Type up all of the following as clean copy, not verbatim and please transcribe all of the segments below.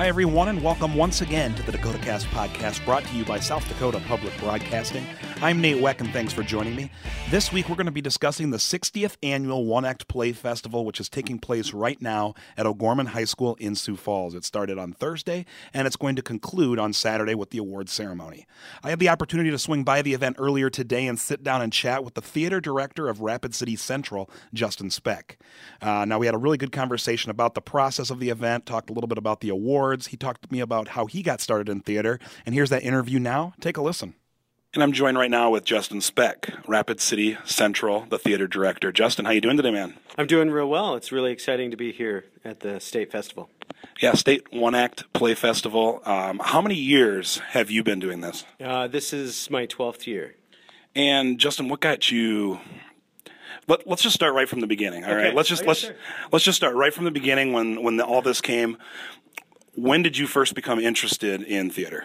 Hi, everyone, and welcome once again to the DakotaCast podcast brought to you by South Dakota Public Broadcasting. I'm Nate Weck, and thanks for joining me. This week, we're going to be discussing the 60th Annual One-Act Play Festival, which is taking place right now at O'Gorman High School in Sioux Falls. It started on Thursday, and it's going to conclude on Saturday with the awards ceremony. I had the opportunity to swing by the event earlier today and sit down and chat with the theater director of Rapid City Central, Justin Speck. Now, we had a really good conversation about the process of the event, talked a little bit about the awards. He talked to me about how he got started in theater, and here's that interview now. Take a listen. And I'm joined right now with Justin Speck, Rapid City Central, the theater director. Justin, how you doing today, man? I'm doing real well. It's really exciting to be here at the State Festival. Yeah, State One-Act Play Festival. How many years have you been doing this? This is my 12th year. And Justin, what got you... Let's just start right from the beginning. All right, let's just start right from the beginning when all this came. When did you first become interested in theater?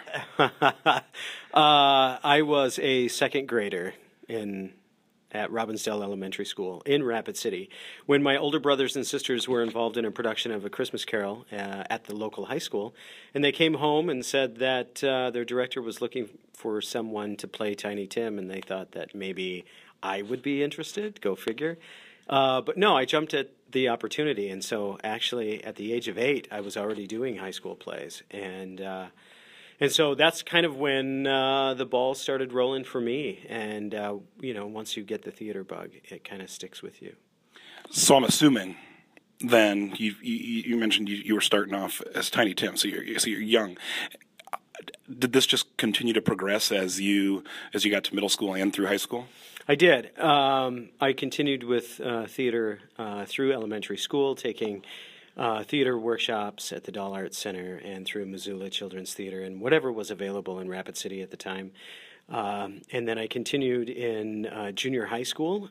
I was a second grader at Robbinsdale Elementary School in Rapid City when my older brothers and sisters were involved in a production of A Christmas Carol at the local high school, and they came home and said that their director was looking for someone to play Tiny Tim, and they thought that maybe I would be interested. Go figure. But no, I jumped at the opportunity, and so actually at the age of 8, I was already doing high school plays, and so that's kind of when the ball started rolling for me. And once you get the theater bug, it kind of sticks with you. So I'm assuming then you mentioned you were starting off as Tiny Tim, so you're young. Did this just continue to progress as you got to middle school and through high school? I did. I continued with theater through elementary school, taking theater workshops at the Doll Arts Center and through Missoula Children's Theater and whatever was available in Rapid City at the time. And then I continued in junior high school.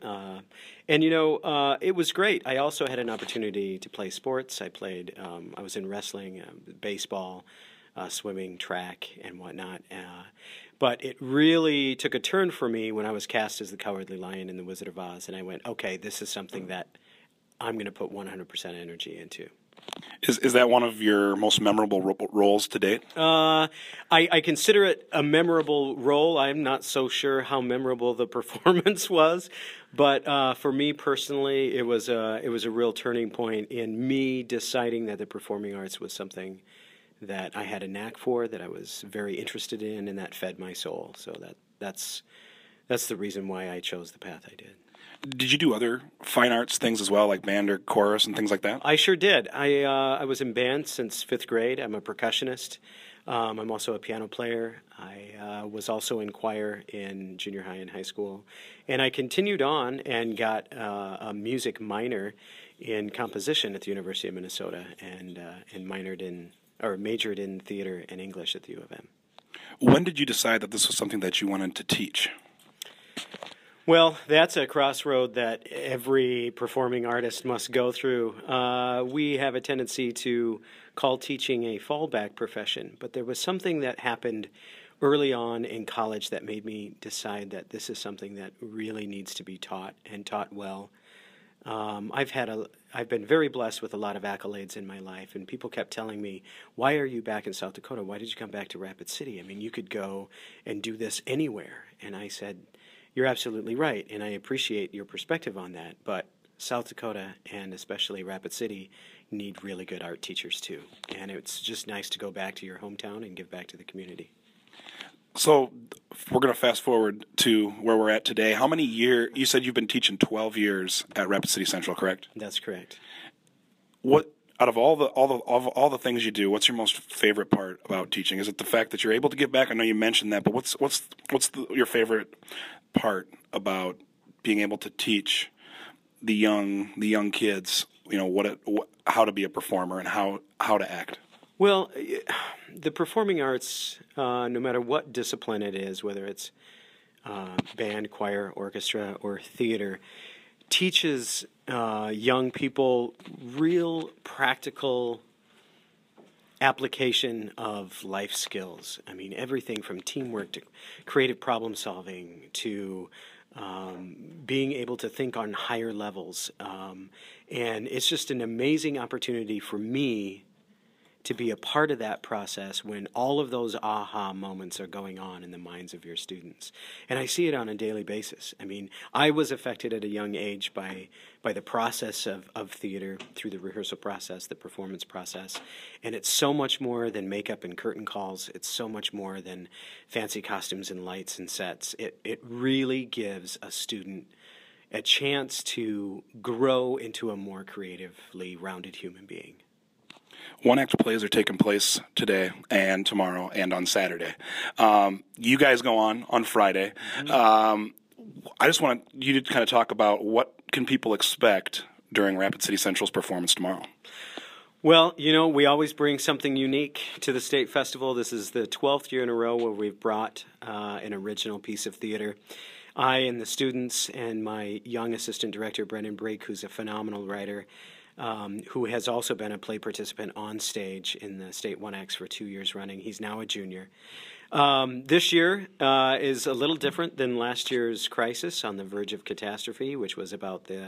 It was great. I also had an opportunity to play sports. I was in wrestling, baseball, swimming, track, and whatnot. But it really took a turn for me when I was cast as the Cowardly Lion in The Wizard of Oz, and I went, okay, this is something that I'm going to put 100% energy into. Is that one of your most memorable roles to date? I consider it a memorable role. I'm not so sure how memorable the performance was, but for me personally, it was a real turning point in me deciding that the performing arts was something that I had a knack for, that I was very interested in, and that fed my soul. So that's the reason why I chose the path I did. Did you do other fine arts things as well, like band or chorus and things like that? I sure did. I was in band since 5th grade. I'm a percussionist. I'm also a piano player. I was also in choir in junior high and high school. And I continued on and got a music minor in composition at the University of Minnesota and majored in theater and English at the U of M. When did you decide that this was something that you wanted to teach? Well, that's a crossroad that every performing artist must go through. We have a tendency to call teaching a fallback profession, but there was something that happened early on in college that made me decide that this is something that really needs to be taught and taught well. I've been very blessed with a lot of accolades in my life, and people kept telling me, why are you back in South Dakota? Why did you come back to Rapid City? I mean, you could go and do this anywhere. And I said, you're absolutely right, and I appreciate your perspective on that, but South Dakota, and especially Rapid City, need really good art teachers too. And it's just nice to go back to your hometown and give back to the community. So we're going to fast forward to where we're at today. How many years? You said you've been teaching 12 years at Rapid City Central, correct? That's correct. What out of all the things you do, what's your most favorite part about teaching? Is it the fact that you're able to give back? I know you mentioned that, but what's your favorite part about being able to teach the young kids? How to be a performer and how to act. Well, the performing arts, no matter what discipline it is, whether it's band, choir, orchestra, or theater, teaches young people real practical application of life skills. I mean, everything from teamwork to creative problem solving to being able to think on higher levels. And it's just an amazing opportunity for me to be a part of that process when all of those aha moments are going on in the minds of your students. And I see it on a daily basis. I mean, I was affected at a young age by the process of theater, through the rehearsal process, the performance process. And it's so much more than makeup and curtain calls. It's so much more than fancy costumes and lights and sets. It really gives a student a chance to grow into a more creatively rounded human being. One-act plays are taking place today and tomorrow and on Saturday. You guys go on Friday. Mm-hmm. I just want you to kind of talk about what can people expect during Rapid City Central's performance tomorrow. Well, you know, we always bring something unique to the State Festival. This is the 12th year in a row where we've brought an original piece of theater. I and the students and my young assistant director, Brendan Brake, who's a phenomenal writer, who has also been a play participant on stage in the State 1X for 2 years running. He's now a junior. This year is a little different than last year's Crisis on the Verge of Catastrophe, which was about the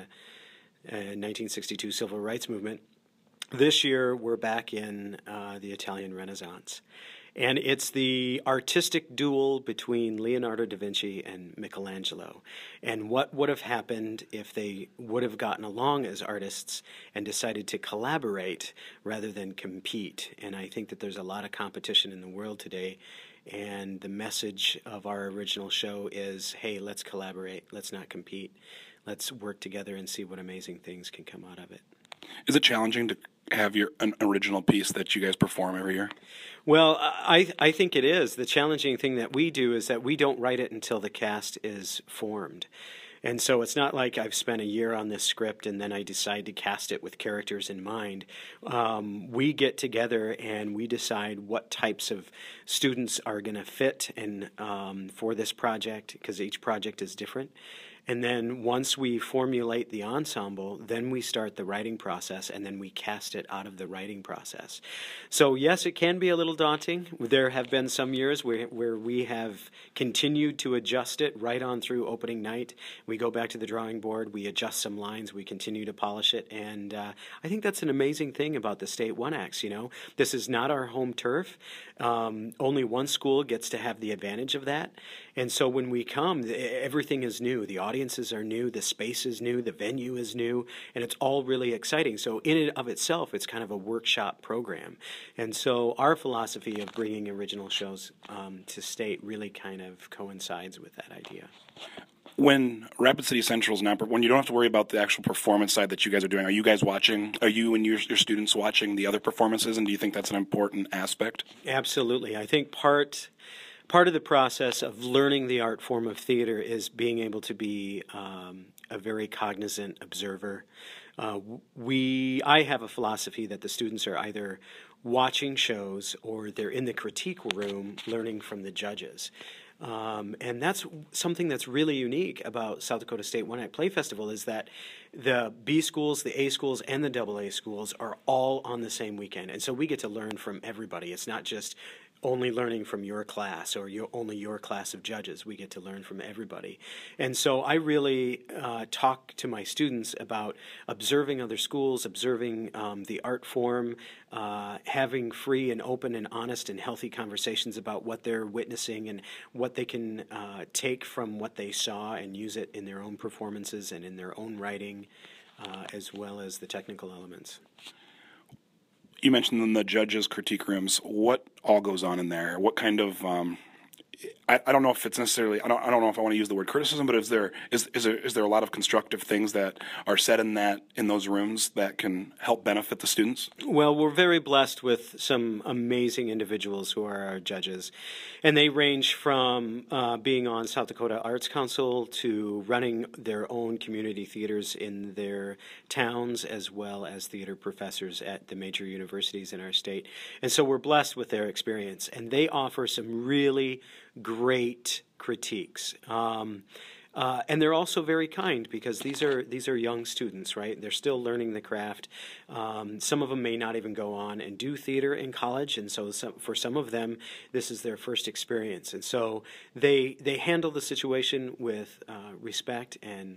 1962 Civil Rights Movement. This year, we're back in the Italian Renaissance. And it's the artistic duel between Leonardo da Vinci and Michelangelo. And what would have happened if they would have gotten along as artists and decided to collaborate rather than compete. And I think that there's a lot of competition in the world today. And the message of our original show is, hey, let's collaborate. Let's not compete. Let's work together and see what amazing things can come out of it. Is it challenging to have an original piece that you guys perform every year? Well, I think it is. The challenging thing that we do is that we don't write it until the cast is formed. And so it's not like I've spent a year on this script and then I decide to cast it with characters in mind. We get together and we decide what types of students are going to fit in for this project, because each project is different. And then once we formulate the ensemble, then we start the writing process, and then we cast it out of the writing process. So yes, it can be a little daunting. There have been some years where we have continued to adjust it right on through opening night. We go back to the drawing board, we adjust some lines, we continue to polish it, and I think that's an amazing thing about the State 1X, you know. This is not our home turf. Only one school gets to have the advantage of that. And so when we come, everything is new. The audiences are new, the space is new, the venue is new, and it's all really exciting. So in and of itself, it's kind of a workshop program. And so our philosophy of bringing original shows to State really kind of coincides with that idea. When Rapid City Central's not, when you don't have to worry about the actual performance side that you guys are doing, are you guys watching? Are you and your students watching the other performances, and do you think that's an important aspect? Absolutely. I think part of the process of learning the art form of theater is being able to be a very cognizant observer. I have a philosophy that the students are either watching shows or they're in the critique room learning from the judges. And that's something that's really unique about South Dakota State One Act Play Festival, is that the B schools, the A schools, and the AA schools are all on the same weekend. And so we get to learn from everybody. It's not just only learning from your class or only your class of judges. We get to learn from everybody. And so I really talk to my students about observing other schools, observing the art form, having free and open and honest and healthy conversations about what they're witnessing and what they can take from what they saw and use it in their own performances and in their own writing, as well as the technical elements. You mentioned in the judges' critique rooms. What all goes on in there? What kind of I don't know if it's necessarily, I don't know if I want to use the word criticism, but is there a lot of constructive things that are said in those rooms that can help benefit the students? Well, we're very blessed with some amazing individuals who are our judges, and they range from being on South Dakota Arts Council to running their own community theaters in their towns, as well as theater professors at the major universities in our state. And so we're blessed with their experience, and they offer some really great critiques. And they're also very kind, because these are young students, right? They're still learning the craft. Some of them may not even go on and do theater in college, and so for some of them, this is their first experience. And so they handle the situation with respect, and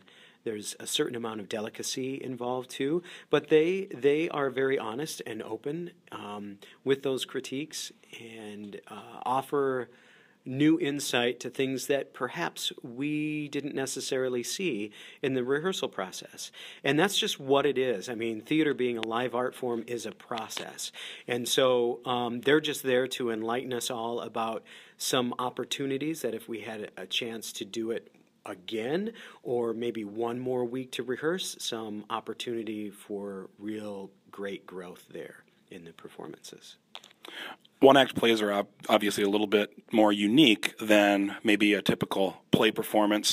There's a certain amount of delicacy involved too, but they are very honest and open with those critiques and offer new insight to things that perhaps we didn't necessarily see in the rehearsal process. And that's just what it is. I mean, theater being a live art form is a process. And so they're just there to enlighten us all about some opportunities that if we had a chance to do it again, or maybe one more week to rehearse, some opportunity for real great growth there in the performances. One-act plays are obviously a little bit more unique than maybe a typical play performance,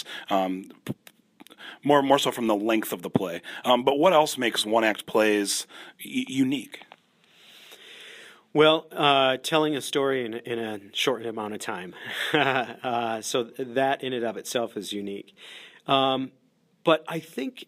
more so from the length of the play. But what else makes one-act plays unique? Well, telling a story in a short amount of time. So that in and of itself is unique. But I think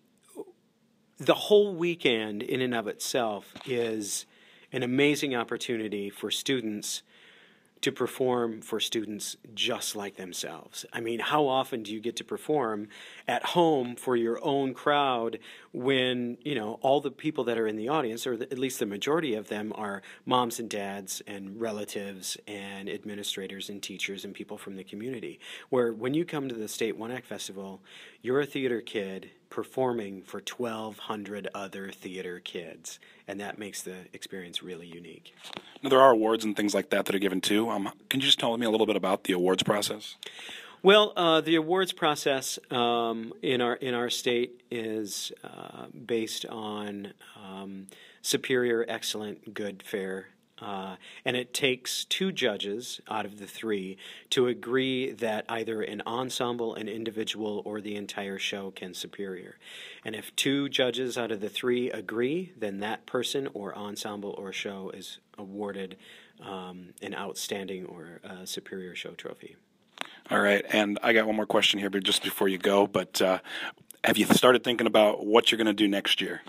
the whole weekend in and of itself is an amazing opportunity for students to perform for students just like themselves. I mean, how often do you get to perform at home for your own crowd when, you know, all the people that are in the audience, or at least the majority of them, are moms and dads and relatives and administrators and teachers and people from the community, where when you come to the State One Act Festival, you're a theater kid performing for 1,200 other theater kids, and that makes the experience really unique. Now, there are awards and things like that are given too. Can you just tell me a little bit about the awards process? Well, the awards process in our state is based on superior, excellent, good, fair. And it takes 2 judges out of the 3 to agree that either an ensemble, an individual, or the entire show can superior. And if 2 judges out of the 3 agree, then that person or ensemble or show is awarded an outstanding or superior show trophy. All right, and I got one more question here, but just before you go, but have you started thinking about what you're going to do next year?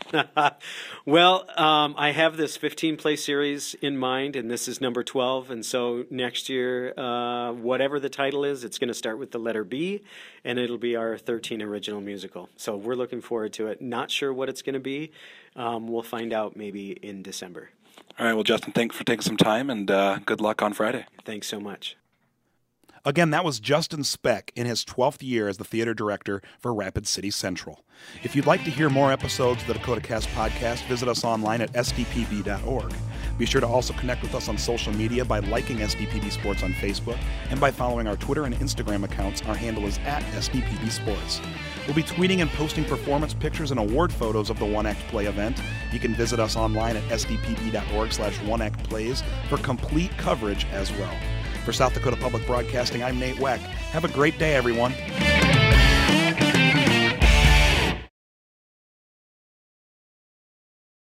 Well, I have this 15-play series in mind, and this is number 12. And so next year, whatever the title is, it's going to start with the letter B, and it'll be our 13 original musical. So we're looking forward to it. Not sure what it's going to be. We'll find out maybe in December. All right, well, Justin, thanks for taking some time, and good luck on Friday. Thanks so much. Again, that was Justin Speck in his 12th year as the theater director for Rapid City Central. If you'd like to hear more episodes of the Dakota Cast podcast, visit us online at sdpb.org. Be sure to also connect with us on social media by liking SDPB Sports on Facebook and by following our Twitter and Instagram accounts. Our handle is @SDPB Sports. We'll be tweeting and posting performance pictures and award photos of the One Act Play event. You can visit us online at sdpb.org/oneactplays for complete coverage as well. For South Dakota Public Broadcasting, I'm Nate Weck. Have a great day, everyone.